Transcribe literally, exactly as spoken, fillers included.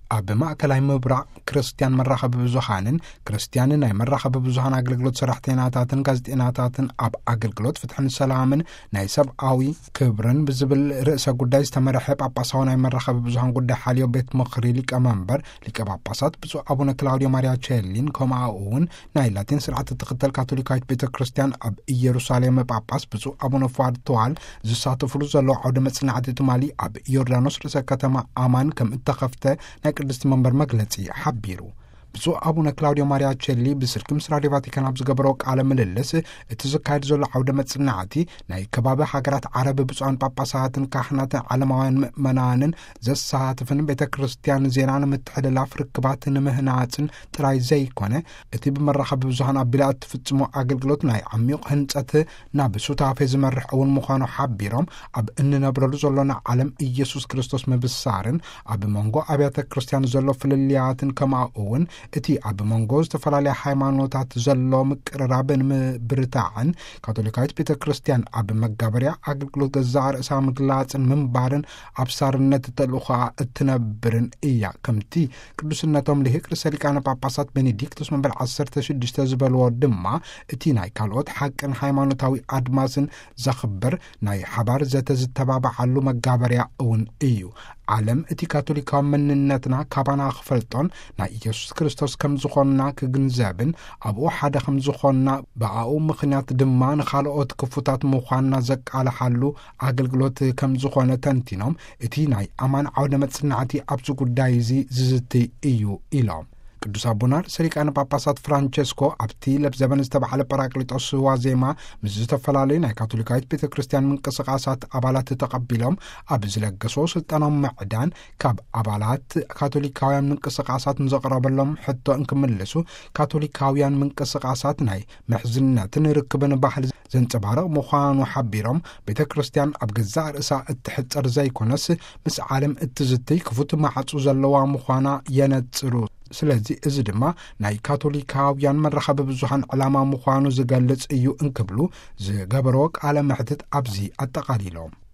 ኣብ ማእከላይ ምብራቅ ክርስቲያን መራኸቢ ብዙሃንን ክርስቲያንን ናይ መራኸቢ ብዙሃን ኣገልግሎት ሰራሕተኛታትን ጋዜጠኛታትን ኣብ ኣገልግሎት ፍትሕን ሰላምን ናይ ሰብኣዊ ክብርን ብዝብል ርእሰ ጉዳይ ዝተመርሐ ጳጳሳዊ ናይ መራኸቢ ብዙሃን ጉዳይ ሓልዮ ቤት ምኽሪ ሊቀመንበር ሊቀ ጳጳሳት ብፁዕ ኣቡነ ክላውዲዮ ማርያ ቼሊን ከምኡ እውን ናይ ላቲን ስርዓት ትኽተል ካቶሊካዊት ቤተ ክርስቲያን ኣብ ኢየሩሳሌም ጳጳስ ብፁዕ ኣቡነ ፉአድ ተዋል ዝሳተፍሉ ዘሎ ዓውደ መጽናዕቲ ትማሊ ኣብ ዮርዳኖስ ርእሰ ከተማ ኣማን ከም እተኸፍተ ናይ ቅድስቲ መንበር መግለጺ ሓቢሩ ብፁዕ ኣቡነ ክላውዲዮ ማርያ ቼሊ ብስልኪ ምስ ራድዮ ቫቲካን ኣብ ዝገበሮ ቃለ ምልልስ እቲ ዝካየድ ዘሎ ዓውደ መጽናዕቲ ናይ ከባቢ ሃገራት ዓረብ ብፁዓን ጳጳሳትን ካህናትን ዓለማውያን ምእመናንን ዘሳተፍን ቤተ ክርስቲያን ዜና ንምትሕልላፍ ርክባት ንምህናፅን ጥራይ ዘይኮነ እቲ ብመራኸቢ ብዙሃን ኣቢላ እትፍጽሞ ኣገልግሎት ናይ ዓሚቕ ህንጸት ናብ ሱታፌ ዝመርሕ እውን ምዃኑ ሓቢሮም ኣብ እንነብረሉ ዘሎና ዓለም ኢየሱስ ክርስቶስ ምብሳርን ኣብ መንጎ ኣብያተ ክርስቲያን ዘሎ ፍልልያትን ከምኡ እውን እቲ ኣብ መንጎ ዝተፈላለየ ሃይማኖታት ዘሎ ምቅርራብን ምብርታዕን ካቶሊካዊት ቤተ ክርስቲያን ኣብ መጋበርያ ኣገልግሎት ገዛእ ርእሳ ምግላፅን ምንባርን ኣብሳርነት ተልእኾ እትነብርን እያ ከምቲ ቅዱስነቶም ልሂቅ ርእሰ ሊቃነ ጳጳሳት ቤኔዲክቶስ መንበር ዓሰርተ ሽዱሽተ ዝበልዎ ድማ እቲ ናይ ካልኦት ሓቅን ሃይማኖታዊ ኣድማስን ዘኽብር ናይ ሓባር ዘተ ዝተባብዓሉ መጋበርያ እውን እዩ ዓለም እቲ ካቶሊካዊ መንነትና ካባና ክፈልጦን ናይ ኢየሱስ ክርስቶስ ከም ዝኾንና ክግንዘብን ኣብኡ ሓደ ከም ዝኾንና ብኣኡ ምኽንያት ድማ ንኻልኦት ክፉታት ምዃንና ዘቃልሓሉ ኣገልግሎት ከም ዝኾነ ተንቲኖም እቲ ናይ ኣማን ዓውደ መጽናዕቲ ኣብዚ ጉዳይ እዚ ዝዝትይ እዩ ኢሎም ቅዱስ አቡነ ርሰሊቃነ ጳጳሳት ፍራንቸስኮ ኣብቲ ለብዘበን ዝተባዕለ ጰራቅሊጦስ ዋዜማ ምስ ዝተፈላለዩ ናይ ካቶሊካዊት ቤተ ክርስቲያን ምንቅስቓሳት ኣባላት ተቐቢሎም ኣብ ዝለገሶ ስልጠናዊ ምዕዳን ካብ ኣባላት ካቶሊካውያን ምንቅስቓሳት ንዘቕረበሎም ሕቶ እንክምልሱ ካቶሊካውያን ምንቅስቓሳት ናይ ምሕዝነትን ርክብን ባህሊ ዘንጸባርቕ ምዃኑ ሓቢሮም ቤተ ክርስቲያን ኣብ ገዛእ ርእሳ እትሕፀር ዘይኮነስ ምስ ዓለም እትዝትይ ክፉት ማዕፁ ዘለዋ ምዃና የነጽሩ ስለዚ እዚ ድማ ናይ ካቶሊካውያን መራኸቢ ብዙሃን ዕላማ ምዃኑ ዝገልጽ እዩ እንክብሉ ዝገበሮ ቃለ መሕትት ኣብዚ ኣጠቓሊሎም